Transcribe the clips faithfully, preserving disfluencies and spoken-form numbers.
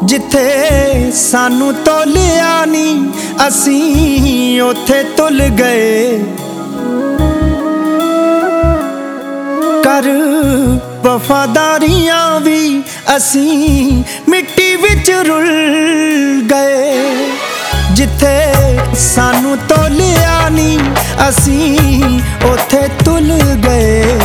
जिथे सानू तोलिया नी असीं उथे तुल गए। कर वफादारियां भी असीं मिट्टी विच रुल गए। जिथे सानू तोलिया नी असीं उथे तुल गए।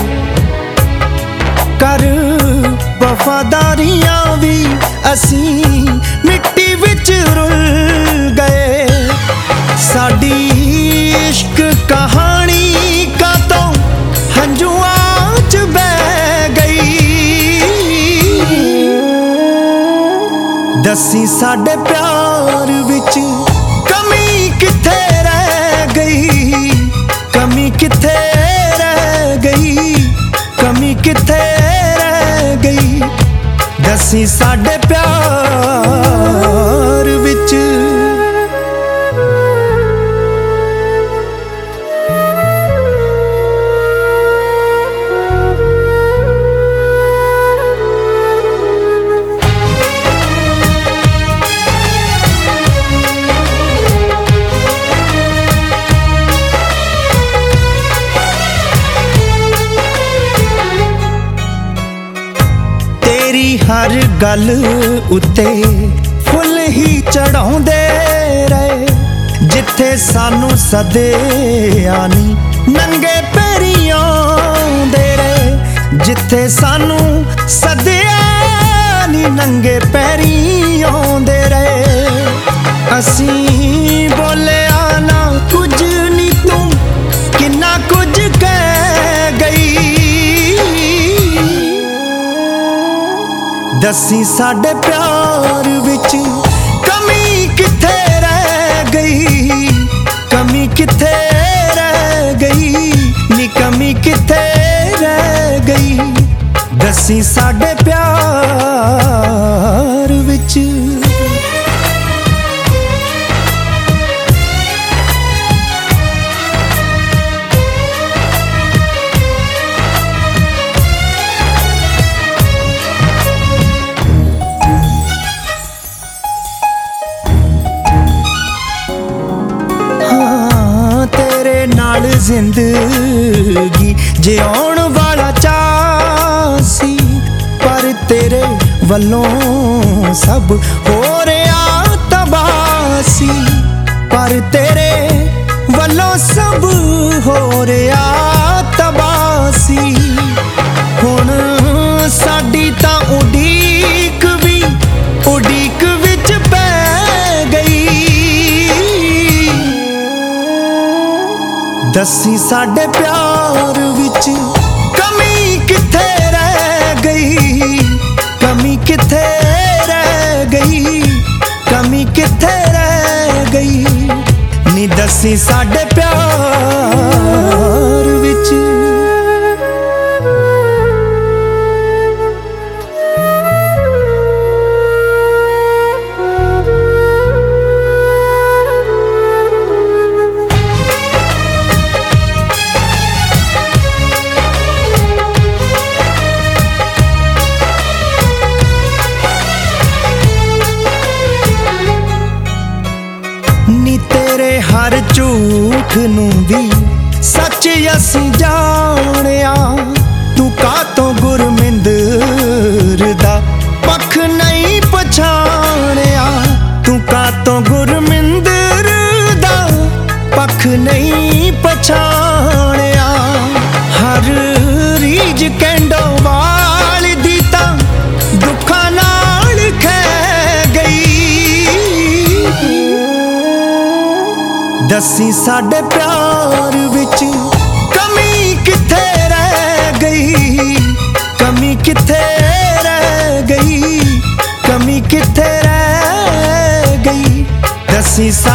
कर वफादारियां भी असीं मिट्टी विच रुल गए। साडी इश्क कहानी कातों हंजुआं च बह गई। दसी साडे प्यार विच कमी किथे रह गई। कमी किथे रह गई। कमी किथे रह गई। दसी साडे प्यार विच हर गल उत्ते फुल ही चढ़ाउंदे रहे। जिथे सानू सदिया नी नंगे पैरी आउंदे रहे। जिथे सानू सदिया नी नंगे पैरी आउंदे रहे। असीं बोले आना कुछ नी तू किन्ना कुछ कह गई। दसी साडे प्यार विच कमी किथे रह गई। कमी किथे रह गई। नी कमी किथे रह गई। दसी साडे प्यार विच जिंदगी जिउण वाला चाह सी। पर तेरे वल्लों सब हो रहा तबासी। पर तेरे वल्लों सब हो रहा तबासी। हुण साडी तां उडीक भी उडीक विच पै गई। दसी साडे प्यार विच कमी किथे रह गई। कमी किथे रह गई। कमी किथे रह गई। नी दसी साडे प्यार विच हर झूठ नू भी सच असी जानिया। तू कातों गुरमिंदर दा पख नहीं पछाणिया। तू कातों गुरमिंदर दा पख नहीं पछाणिया। हर रीज कैंडो वाल दी तां दुखां नाल खै गई। दसी साडे प्यार विच कमी किथे रह गई। कमी किथे रह गई। कमी किथे रह गई। दसी